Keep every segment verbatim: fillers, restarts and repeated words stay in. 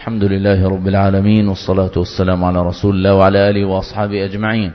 الحمد لله رب العالمين، والصلاة والسلام على رسول الله وعلى آله وأصحابه أجمعين.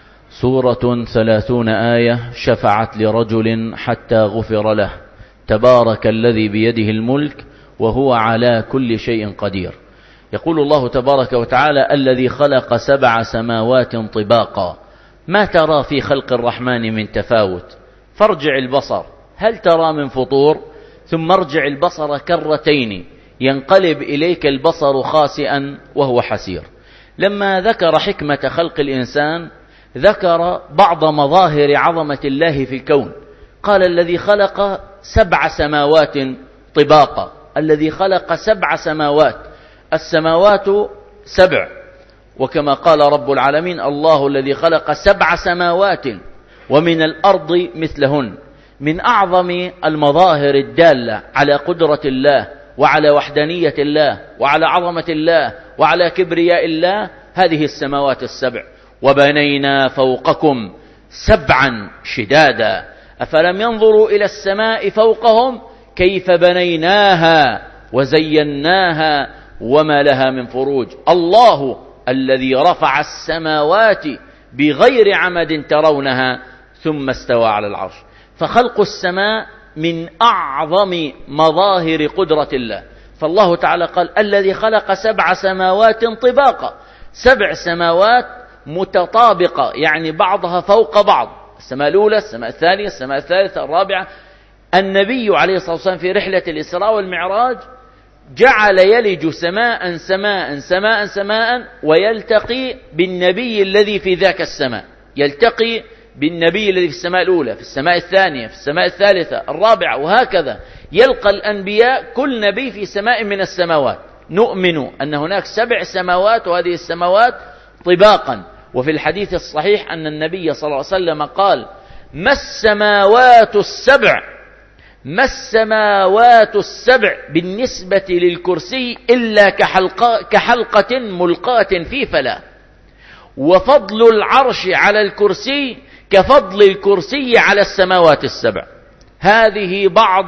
سورة ثلاثون آية شفعت لرجل حتى غفر له. تبارك الذي بيده الملك وهو على كل شيء قدير. يقول الله تبارك وتعالى: الذي خلق سبع سماوات طباقا ما ترى في خلق الرحمن من تفاوت فارجع البصر هل ترى من فطور ثم ارجع البصر كرتين ينقلب إليك البصر خاسئا وهو حسير. لما ذكر حكمة خلق الإنسان ذكر بعض مظاهر عظمة الله في الكون. قال: الذي خلق سبع سماوات طباقا. الذي خلق سبع سماوات، السماوات سبع، وكما قال رب العالمين: الله الذي خلق سبع سماوات ومن الأرض مثلهن. من أعظم المظاهر الدالة على قدرة الله وعلى وحدانية الله وعلى عظمة الله وعلى كبرياء الله هذه السماوات السبع. وبنينا فوقكم سبعا شدادا أفلم ينظروا إلى السماء فوقهم كيف بنيناها وزيناها وما لها من فروج. الله الذي رفع السماوات بغير عمد ترونها ثم استوى على العرش. فخلق السماء من أعظم مظاهر قدرة الله. فالله تعالى قال: الذي خلق سبع سماوات طباقا. سبع سماوات متطابقة، يعني بعضها فوق بعض. السماء الأولى، السماء الثانية، السماء الثالثة، الرابعة. النبي عليه الصلاة والسلام في رحلة الإسراء والمعراج جعل يلج سماء سماء سماء سماء ويلتقي بالنبي الذي في ذاك السماء. يلتقي بالنبي الذي في السماء الأولى، في السماء الثانية، في السماء الثالثة، الرابعة، وهكذا. يلقى الأنبياء كل نبي في سماء من السماوات. نؤمن أن هناك سبع سماوات وهذه السماوات طباقا. وفي الحديث الصحيح أن النبي صلى الله عليه وسلم قال: ما السماوات السبع ما السماوات السبع بالنسبة للكرسي إلا كحلقة, كحلقة ملقاة في فلاة، وفضل العرش على الكرسي كفضل الكرسي على السماوات السبع. هذه بعض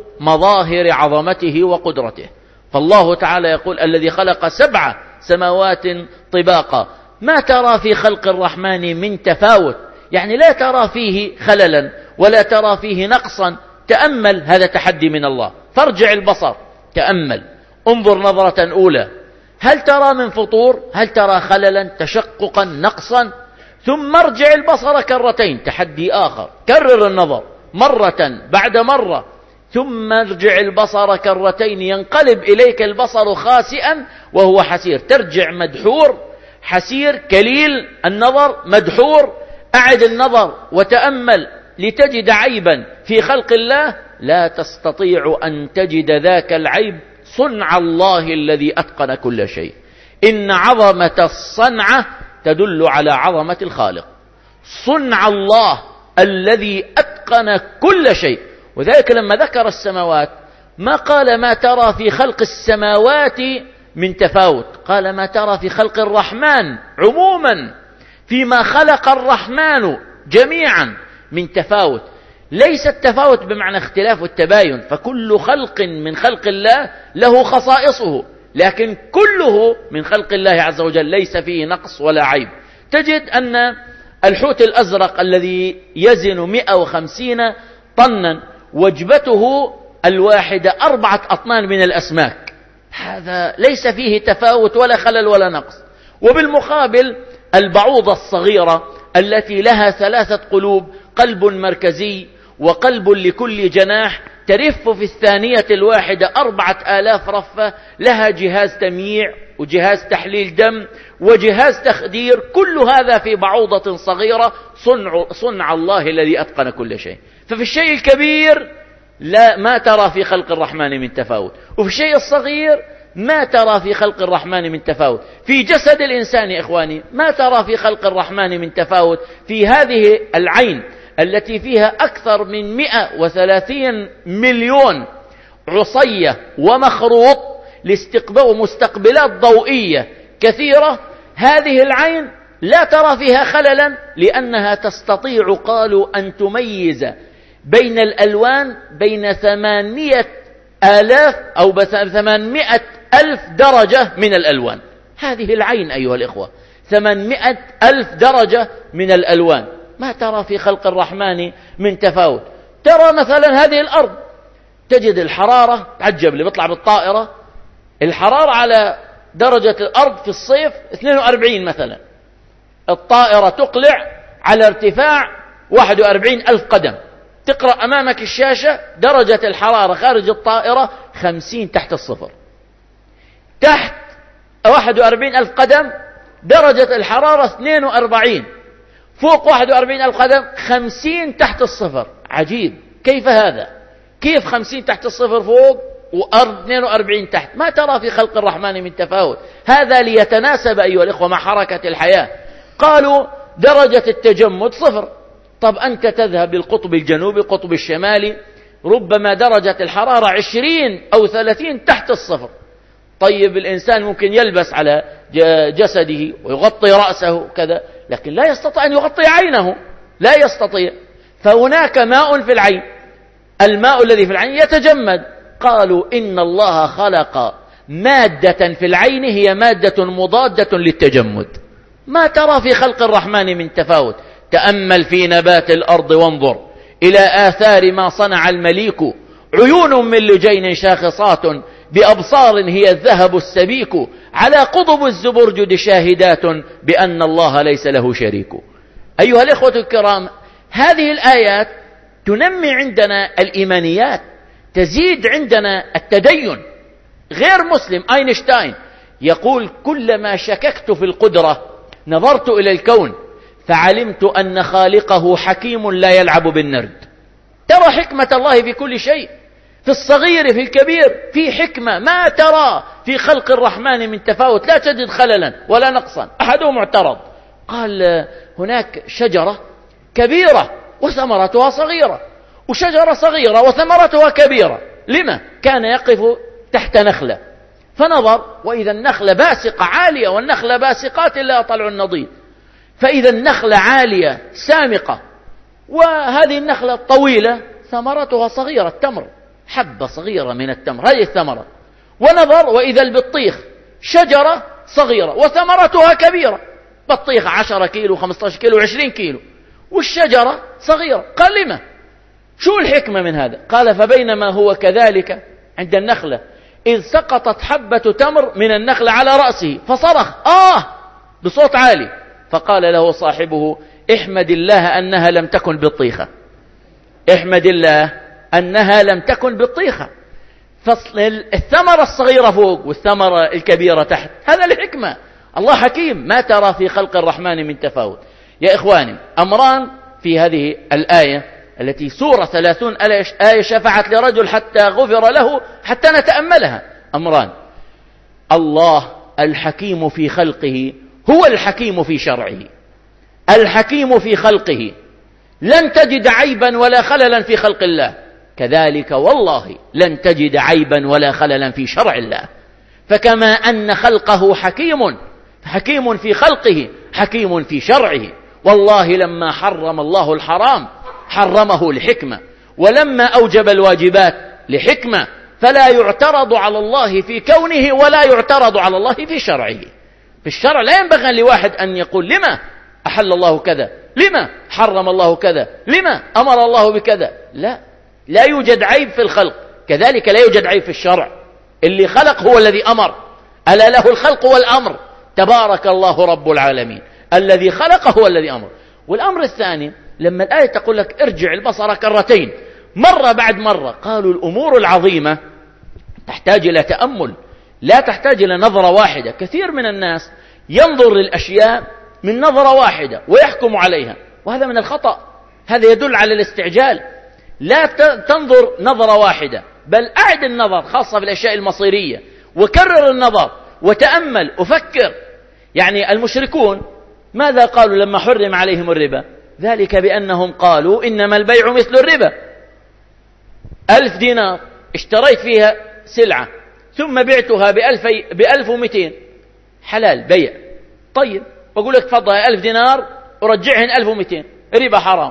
مظاهر عظمته وقدرته. فالله تعالى يقول: الذي خلق سبع سماوات طباقا ما ترى في خلق الرحمن من تفاوت، يعني لا ترى فيه خللا ولا ترى فيه نقصا. تأمل، هذا تحدي من الله. فارجع البصر، تأمل، انظر نظرة أولى، هل ترى من فطور؟ هل ترى خللا، تشققا، نقصا؟ ثم ارجع البصر كرتين، تحدي آخر، كرر النظر مرة بعد مرة. ثم ارجع البصر كرتين ينقلب إليك البصر خاسئا وهو حسير. ترجع مدحور، حسير، كليل النظر، مدحور. أعد النظر وتأمل لتجد عيبا في خلق الله، لا تستطيع أن تجد ذاك العيب. صنع الله الذي أتقن كل شيء. إن عظمة الصنعة تدل على عظمة الخالق. صنع الله الذي أتقن كل شيء. وذلك لما ذكر السماوات ما قال ما ترى في خلق السماوات من تفاوت، قال ما ترى في خلق الرحمن عموما، فيما خلق الرحمن جميعا من تفاوت. ليس التفاوت بمعنى اختلاف والتباين، فكل خلق من خلق الله له خصائصه، لكن كله من خلق الله عز وجل ليس فيه نقص ولا عيب. تجد أن الحوت الأزرق الذي يزن مئة وخمسين طنا وجبته الواحدة أربعة أطنان من الأسماك، هذا ليس فيه تفاوت ولا خلل ولا نقص. وبالمقابل البعوضة الصغيرة التي لها ثلاثة قلوب، قلب مركزي وقلب لكل جناح، ترف في الثانية الواحدة أربعة آلاف رفة، لها جهاز تمييع وجهاز تحليل دم وجهاز تخدير، كل هذا في بعوضة صغيرة. صنع, صنع الله الذي أتقن كل شيء. ففي الشيء الكبير لا ما ترى في خلق الرحمن من تفاوت، وفي الشيء الصغير ما ترى في خلق الرحمن من تفاوت. في جسد الإنسان يا إخواني ما ترى في خلق الرحمن من تفاوت. في هذه العين التي فيها أكثر من مئة وثلاثين مليون عصية ومخروط لاستقبال مستقبلات ضوئية كثيرة، هذه العين لا ترى فيها خللا، لأنها تستطيع قالوا أن تميز بين الألوان بين ثمانية آلاف أو ثمانمائة ألف درجة من الألوان. هذه العين أيها الإخوة، ثمانمائة ألف درجة من الألوان. ما ترى في خلق الرحمن من تفاوت. ترى مثلا هذه الأرض، تجد الحرارة، تعجب اللي بيطلع بالطائرة، الحرارة على درجة الأرض في الصيف اثنين وأربعين مثلا، الطائرة تقلع على ارتفاع واحد وأربعين ألف قدم، تقرأ أمامك الشاشة درجة الحرارة خارج الطائرة خمسين تحت الصفر. تحت واحد وأربعين ألف قدم درجة الحرارة اثنين وأربعين، فوق واحد وأربعين ألف قدم خمسين تحت الصفر. عجيب، كيف هذا؟ كيف خمسين تحت الصفر فوق وأرض اثنين وأربعين تحت؟ ما ترى في خلق الرحمن من تفاوت. هذا ليتناسب أيها الإخوة مع حركة الحياة. قالوا درجة التجمد صفر. طب أنت تذهب للقطب الجنوبي القطب الشمالي، ربما درجة الحرارة عشرين أو ثلاثين تحت الصفر. طيب الإنسان ممكن يلبس على جسده ويغطي رأسه كذا، لكن لا يستطيع أن يغطي عينه، لا يستطيع. فهناك ماء في العين، الماء الذي في العين يتجمد. قالوا إن الله خلق مادة في العين هي مادة مضادة للتجمد. ما ترى في خلق الرحمن من تفاوت. تأمل في نبات الأرض وانظر إلى آثار ما صنع المليك، عيون من لجين شاخصات بأبصار هي الذهب السبيك، على قضب الزبرجد شاهدات بأن الله ليس له شريك. أيها الإخوة الكرام، هذه الآيات تنمي عندنا الإيمانيات، تزيد عندنا التدين. غير مسلم أينشتاين يقول: كلما شككت في القدرة نظرت إلى الكون فعلمت أن خالقه حكيم لا يلعب بالنرد. ترى حكمة الله في كل شيء، في الصغير في الكبير في حكمة. ما ترى في خلق الرحمن من تفاوت، لا تجد خللا ولا نقصا. أحدهم اعترض قال: هناك شجرة كبيرة وثمرتها صغيرة، وشجرة صغيرة وثمرتها كبيرة، لما؟ كان يقف تحت نخلة فنظر وإذا النخلة باسقة عالية والنخلة باسقات لا طلع النضيد، فإذا النخلة عالية سامقة وهذه النخلة طويلة ثمرتها صغيرة، التمر حبة صغيرة من التمر، هذه الثمرة. ونظر وإذا البطيخ شجرة صغيرة وثمرتها كبيرة، بطيخ عشرة كيلو خمسة عشر كيلو عشرين كيلو والشجرة صغيرة. قال: لما؟ شو الحكمة من هذا؟ قال: فبينما هو كذلك عند النخلة إذ سقطت حبة تمر من النخلة على رأسه فصرخ آه بصوت عالي، فقال له صاحبه: احمد الله أنها لم تكن بطيخة، احمد الله أنها لم تكن بطيخة. فالثمرة الصغيرة فوق والثمرة الكبيرة تحت، هذا الحكمة. الله حكيم، ما ترى في خلق الرحمن من تفاوت. يا إخواني، أمران في هذه الآية التي سورة ثلاثون آية شفعت لرجل حتى غفر له، حتى نتأملها. أمران: الله الحكيم في خلقه هو الحكيم في شرعه. الحكيم في خلقه، لن تجد عيبا ولا خللا في خلق الله، كذلك والله لن تجد عيبا ولا خللا في شرع الله. فكما أن خلقه حكيم، حكيم في خلقه حكيم في شرعه. والله لما حرم الله الحرام حرمه لحكمة، ولما أوجب الواجبات لحكمة، فلا يعترض على الله في كونه ولا يعترض على الله في شرعه. في الشرع لا ينبغي لواحد أن يقول: لما أحل الله كذا، لما حرم الله كذا، لما أمر الله بكذا. لا، لا يوجد عيب في الخلق، كذلك لا يوجد عيب في الشرع. اللي خلق هو الذي أمر، ألا له الخلق والأمر، تبارك الله رب العالمين. الذي خلق هو الذي أمر. والأمر الثاني، لما الآية تقول لك ارجع البصر كرتين مرة بعد مرة، قالوا الأمور العظيمة تحتاج إلى تأمل، لا تحتاج إلى نظرة واحدة. كثير من الناس ينظر للأشياء من نظرة واحدة ويحكم عليها، وهذا من الخطأ. هذا يدل على الاستعجال. لا تنظر نظرة واحدة، بل أعد النظر، خاصة في الأشياء المصيرية، وكرر النظر وتأمل وفكر. يعني المشركون ماذا قالوا لما حرم عليهم الربا؟ ذلك بأنهم قالوا إنما البيع مثل الربا. ألف دينار اشتريت فيها سلعة ثم بعتها بألف, بألف ومئتين، حلال بيع. طيب بقول لك تفضل ألف دينار ورجعهن ألف ومئتين، ربا حرام.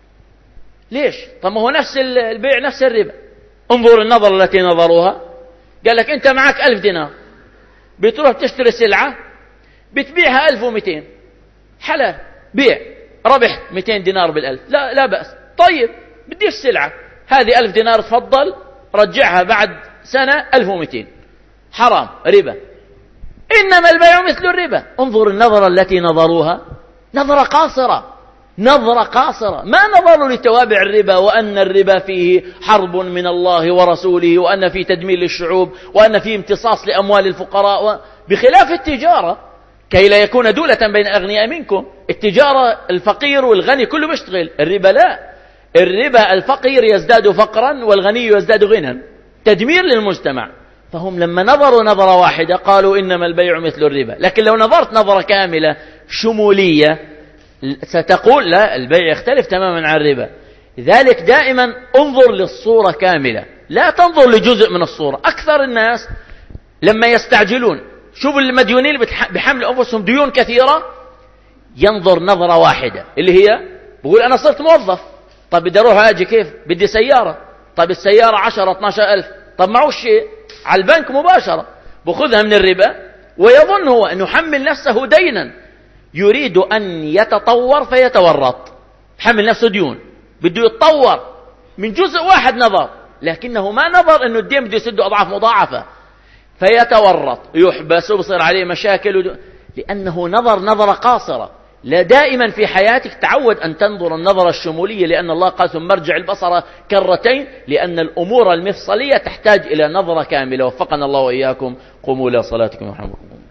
ليش؟ طب ما هو نفس البيع نفس الربا. انظر النظر التي نظروها، قال لك أنت معك ألف دينار، بتروح تشتري سلعة بتبيعها ألف ومئتين، حلال، بيع، ربحت مئتين دينار بالألف، لا لا بأس. طيب بديش سلعة، هذه ألف دينار تفضل رجعها بعد سنة ألف ومئتين، حرام، ربا. إنما البيع مثل الربا. انظر النظرة التي نظروها، نظرة قاصرة، نظرة قاصرة، ما نظروا لتوابع الربا وأن الربا فيه حرب من الله ورسوله، وأن فيه تدمير للشعوب، وأن فيه امتصاص لأموال الفقراء، بخلاف التجارة كي لا يكون دولة بين أغنياء منكم. التجارة الفقير والغني كله بيشتغل، الربا لا، الربا الفقير يزداد فقرا والغني يزداد غنى، تدمير للمجتمع. فهم لما نظروا نظرة واحدة قالوا إنما البيع مثل الربا. لكن لو نظرت نظرة كاملة شمولية ستقول لا، البيع يختلف تماما عن الربا. لذلك دائما انظر للصورة كاملة، لا تنظر لجزء من الصورة. أكثر الناس لما يستعجلون، شوفوا المديونين اللي بحمل أنفسهم ديون كثيرة، ينظر نظرة واحدة اللي هي بقول أنا صرت موظف، طب بدي أروح أجي كيف؟ بدي سيارة، طب السيارة عشرة اثناشر ألف، طب معه شيء على البنك مباشرة بأخذها من الربا، ويظن هو أنه يحمل نفسه دينا، يريد أن يتطور فيتورط، حمل نفسه ديون، بده يتطور من جزء واحد نظر، لكنه ما نظر أنه الدين بده يسده أضعاف مضاعفة، فيتورط، يحبس وبصير عليه مشاكل، لأنه نظر نظرة قاصرة. لا، دائما في حياتك تعود أن تنظر النظرة الشمولية، لأن الله قال ثم ارجع البصر كرتين، لأن الأمور المفصلية تحتاج إلى نظرة كاملة. وفقنا الله وإياكم. قوموا إلى صلاتكم ورحمكم الله.